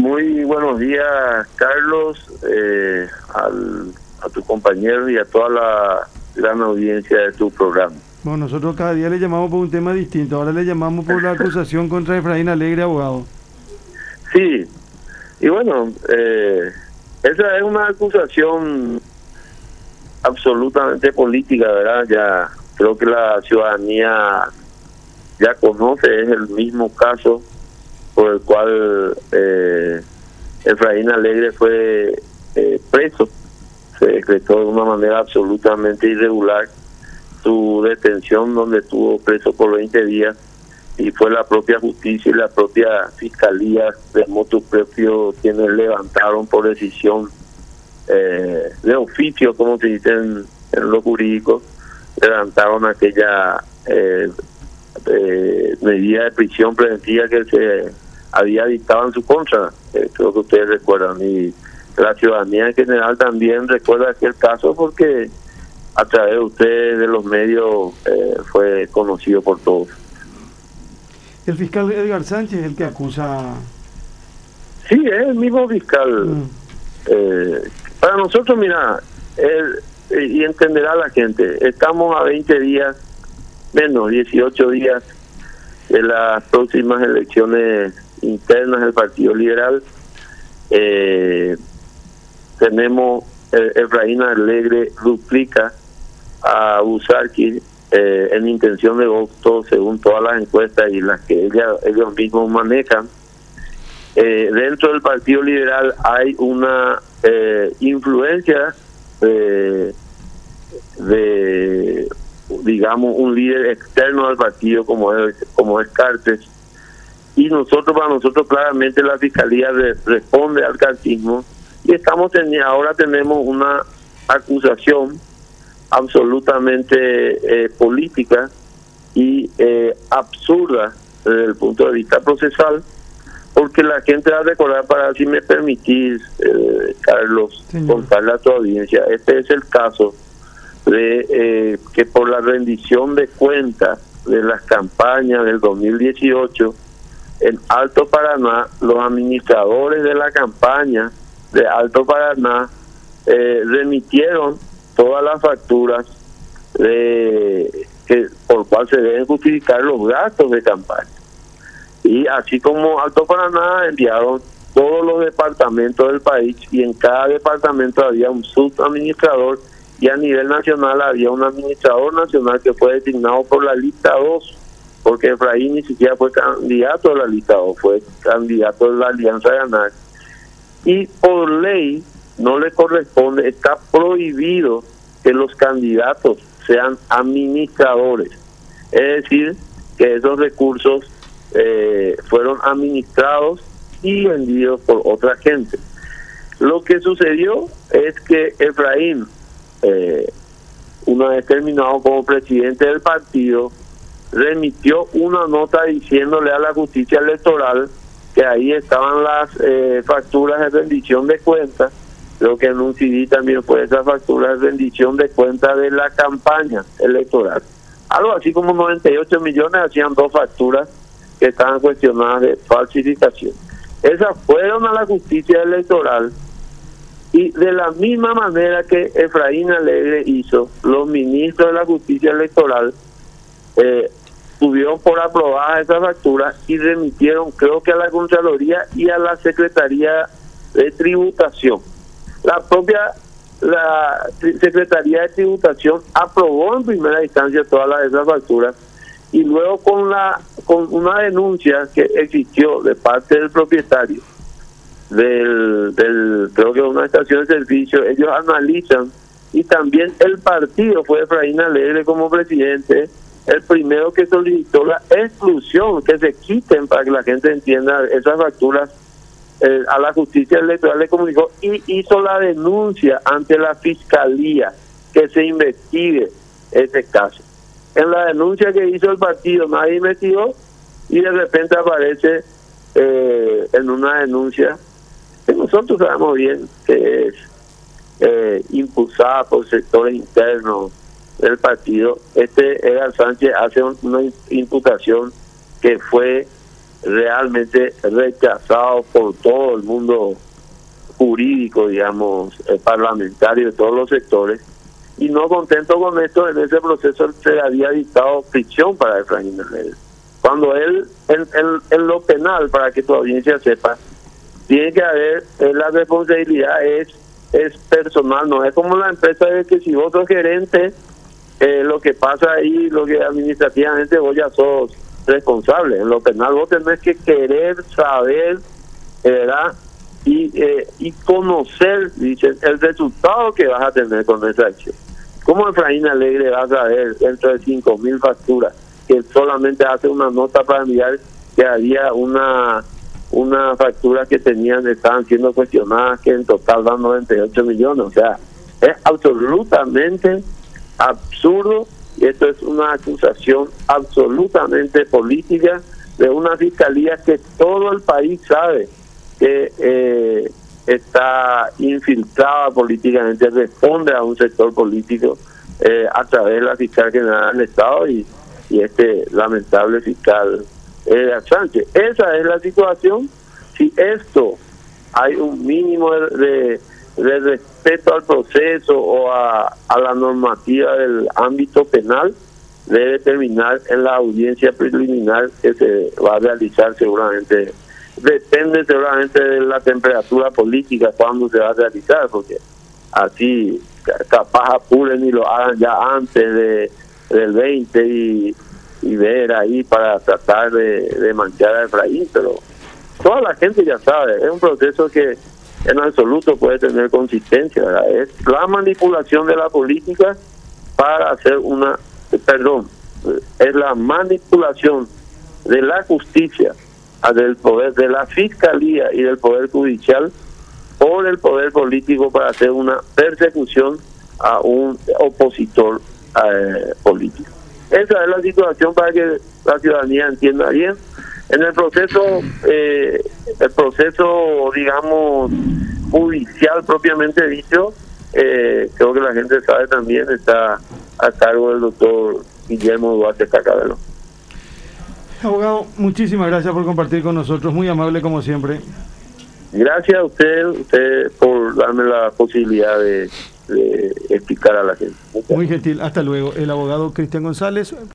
Muy buenos días, Carlos, a tu compañero y a toda la gran audiencia de tu programa. Bueno, nosotros cada día le llamamos por un tema distinto. Ahora le llamamos por la acusación contra Efraín Alegre, abogado. Sí, y bueno, esa es una acusación absolutamente política, ¿verdad? Ya creo que la ciudadanía ya conoce, es el mismo caso por el cual Efraín Alegre fue preso. Se decretó de una manera absolutamente irregular su detención, donde estuvo preso por 20 días, y fue la propia justicia y la propia fiscalía de motu propio quienes levantaron por decisión de oficio, como se dice en lo jurídico, levantaron aquella medida de prisión preventiva que se había dictado en su contra. Creo que ustedes recuerdan, y la ciudadanía en general también recuerda aquel caso porque a través de ustedes, de los medios, fue conocido por todos. El fiscal Edgar Sánchez es el que acusa. Sí, es el mismo fiscal. Para nosotros, mira, y entenderá la gente, estamos a 20 días, menos 18 días de las próximas elecciones internas del Partido Liberal. Tenemos Efraín Alegre duplica a Busarqui en intención de voto, según todas las encuestas y las que ellos mismos manejan. Dentro del Partido Liberal hay una influencia de digamos un líder externo al partido como es Cartes, y para nosotros claramente la fiscalía responde al cartismo, y ahora tenemos una acusación absolutamente política y absurda desde el punto de vista procesal, porque la gente va a recordar, para si me permitís, Carlos, contarle a tu audiencia, este es el caso de que por la rendición de cuentas de las campañas del 2018 en Alto Paraná, los administradores de la campaña de Alto Paraná remitieron todas las facturas por cual se deben justificar los gastos de campaña. Y así como Alto Paraná, enviaron todos los departamentos del país, y en cada departamento había un subadministrador, y a nivel nacional había un administrador nacional que fue designado por la lista 2, porque Efraín ni siquiera fue candidato de la lista 2, fue candidato de la Alianza Ganar. Y por ley no le corresponde, está prohibido que los candidatos sean administradores, es decir, que esos recursos fueron administrados y vendidos por otra gente. Lo que sucedió es que Efraín, una vez terminado como presidente del partido, remitió una nota diciéndole a la justicia electoral que ahí estaban las facturas de rendición de cuentas. Creo que en un CD también fue esa factura de rendición de cuentas de la campaña electoral. Algo así como 98 millones hacían dos facturas que estaban cuestionadas de falsificación. Esas fueron a la justicia electoral, y de la misma manera que Efraín Alegre hizo, los ministros de la justicia electoral tuvieron por aprobadas esas facturas y remitieron, creo que a la Contraloría y a la Secretaría de Tributación. La Secretaría de Tributación aprobó en primera instancia todas esas facturas, y luego con una denuncia que existió de parte del propietario creo que una estación de servicio, ellos analizan, y también el partido, fue Efraín Alegre como presidente el primero que solicitó la exclusión, que se quiten, para que la gente entienda, esas facturas. A la justicia electoral le comunicó y hizo la denuncia ante la fiscalía que se investigue ese caso. En la denuncia que hizo el partido nadie investigó, y de repente aparece en una denuncia que nosotros sabemos bien que es impulsada por sectores internos del partido. Edgar Sánchez hace una imputación que fue realmente rechazado por todo el mundo jurídico, digamos, parlamentario de todos los sectores, y no contento con esto, en ese proceso se le había dictado prisión para Efraín Alegre. Cuando él, en lo penal, para que tu audiencia sepa, tiene que haber, la responsabilidad es personal, no es como la empresa de que si vos sos gerente, lo que pasa ahí, lo que administrativamente vos ya sos responsable. En lo penal vos tenés que querer saber, ¿verdad? Y conocer, dicen, el resultado que vas a tener con esa acción. ¿Cómo Efraín Alegre va a saber dentro de 5.000 facturas que solamente hace una nota para mirar que había una factura que estaban siendo cuestionadas, que en total dan 98 millones? O sea, es absolutamente absurdo, y esto es una acusación absolutamente política de una fiscalía que todo el país sabe que está infiltrada políticamente, responde a un sector político a través de la fiscal general del Estado y este lamentable fiscal Sánchez. Esa es la situación. Si esto hay un mínimo de respeto al proceso o a la normativa del ámbito penal, debe terminar en la audiencia preliminar que se va a realizar seguramente. Depende seguramente de la temperatura política cuando se va a realizar, porque así capaz apuren y lo hagan ya antes del 20 y ver ahí para tratar de manchar a Efraín, pero toda la gente ya sabe, es un proceso que en absoluto puede tener consistencia, ¿verdad? Es la manipulación de la política para hacer es la manipulación de la justicia, del poder, de la fiscalía y del poder judicial por el poder político para hacer una persecución a un opositor político. Esa es la situación para que la ciudadanía entienda bien. En el proceso, digamos, judicial propiamente dicho, creo que la gente sabe también, está a cargo del doctor Guillermo Duarte Cacabelo. Abogado, muchísimas gracias por compartir con nosotros, muy amable como siempre. Gracias a usted por darme la posibilidad de explicar a la gente. Muy gentil, hasta luego. El abogado Cristian González.